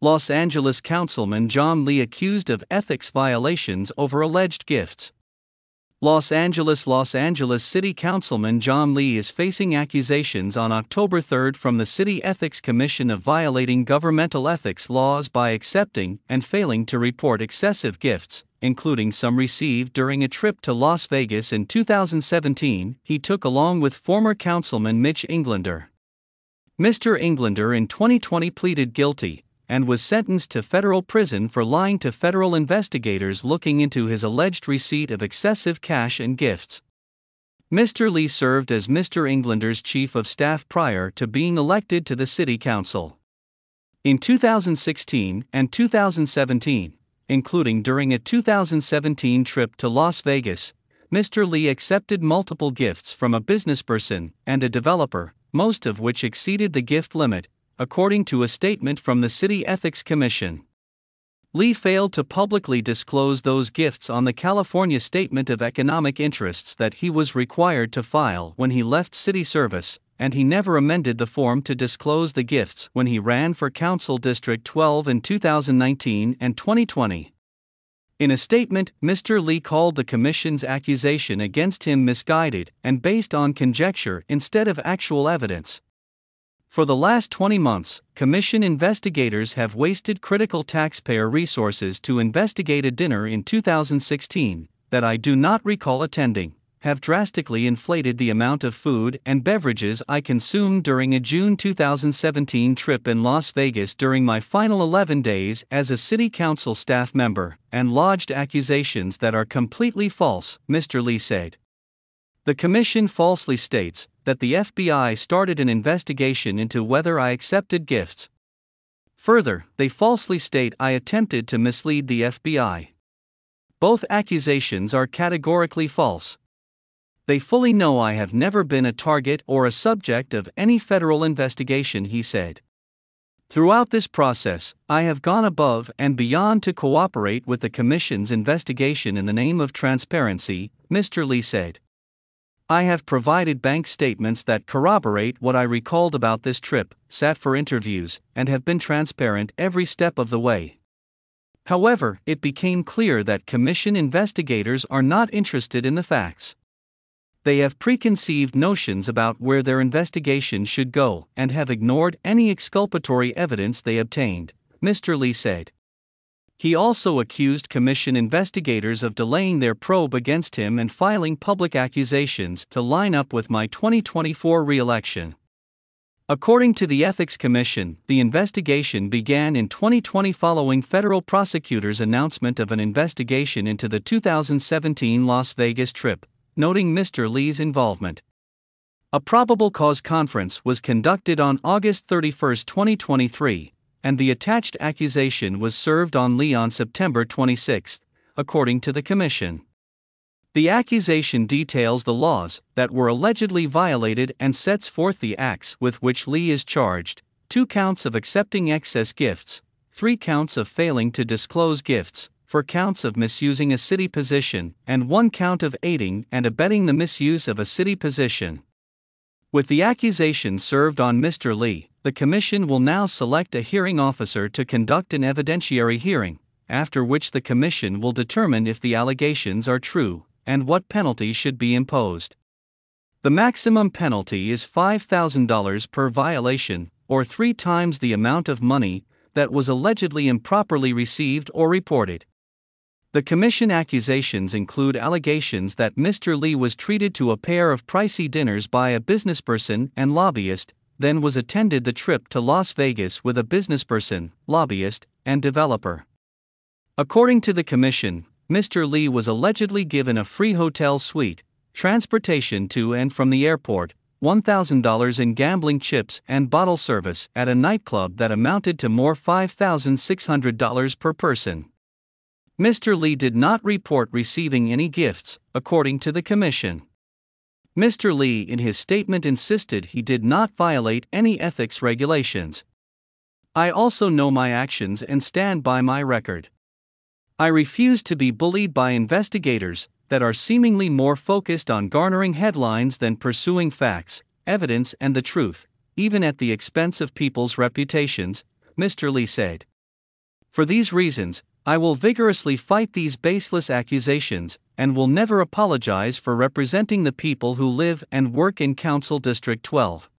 Los Angeles Councilman John Lee accused of ethics violations over alleged gifts. Los Angeles City Councilman John Lee is facing accusations on October 3 from the City Ethics Commission of violating governmental ethics laws by accepting and failing to report excessive gifts, including some received during a trip to Las Vegas in 2017, he took along with former Councilman Mitch Englander. Mr. Englander in 2020 pleaded guilty and was sentenced to federal prison for lying to federal investigators looking into his alleged receipt of excessive cash and gifts. Mr. Lee served as Mr. Englander's chief of staff prior to being elected to the city council. In 2016 and 2017, including during a 2017 trip to Las Vegas, Mr. Lee accepted multiple gifts from a businessperson and a developer, most of which exceeded the gift limit, according to a statement from the City Ethics Commission. Lee failed to publicly disclose those gifts on the California Statement of Economic Interests that he was required to file when he left city service, and he never amended the form to disclose the gifts when he ran for Council District 12 in 2019 and 2020. In a statement, Mr. Lee called the Commission's accusation against him misguided and based on conjecture instead of actual evidence. For the last 20 months, Commission investigators have wasted critical taxpayer resources to investigate a dinner in 2016 that I do not recall attending, have drastically inflated the amount of food and beverages I consumed during a June 2017 trip in Las Vegas during my final 11 days as a city council staff member, and lodged accusations that are completely false, Mr. Lee said. The Commission falsely states that the FBI started an investigation into whether I accepted gifts. Further, they falsely state I attempted to mislead the FBI. Both accusations are categorically false. They fully know I have never been a target or a subject of any federal investigation, he said. Throughout this process, I have gone above and beyond to cooperate with the Commission's investigation in the name of transparency, Mr. Lee said. I have provided bank statements that corroborate what I recalled about this trip, sat for interviews, and have been transparent every step of the way. However, it became clear that Commission investigators are not interested in the facts. They have preconceived notions about where their investigation should go and have ignored any exculpatory evidence they obtained, Mr. Lee said. He also accused Commission investigators of delaying their probe against him and filing public accusations to line up with my 2024 re-election. According to the Ethics Commission, the investigation began in 2020 following federal prosecutors' announcement of an investigation into the 2017 Las Vegas trip, noting Mr. Lee's involvement. A probable cause conference was conducted on August 31, 2023. And the attached accusation was served on Lee on September 26, according to the Commission. The accusation details the laws that were allegedly violated and sets forth the acts with which Lee is charged: 2 counts of accepting excess gifts, 3 counts of failing to disclose gifts, 4 counts of misusing a city position, and 1 count of aiding and abetting the misuse of a city position. With the accusation served on Mr. Lee, the Commission will now select a hearing officer to conduct an evidentiary hearing, after which the Commission will determine if the allegations are true and what penalty should be imposed. The maximum penalty is $5,000 per violation, or 3 times the amount of money that was allegedly improperly received or reported. The Commission accusations include allegations that Mr. Lee was treated to a pair of pricey dinners by a businessperson and lobbyist, then was attended the trip to Las Vegas with a businessperson, lobbyist, and developer. According to the Commission, Mr. Lee was allegedly given a free hotel suite, transportation to and from the airport, $1,000 in gambling chips and bottle service at a nightclub that amounted to more $5,600 per person. Mr. Lee did not report receiving any gifts, according to the Commission. Mr. Lee in his statement insisted he did not violate any ethics regulations. I also know my actions and stand by my record. I refuse to be bullied by investigators that are seemingly more focused on garnering headlines than pursuing facts, evidence, and the truth, even at the expense of people's reputations, Mr. Lee said. For these reasons, I will vigorously fight these baseless accusations, and will never apologize for representing the people who live and work in Council District 12.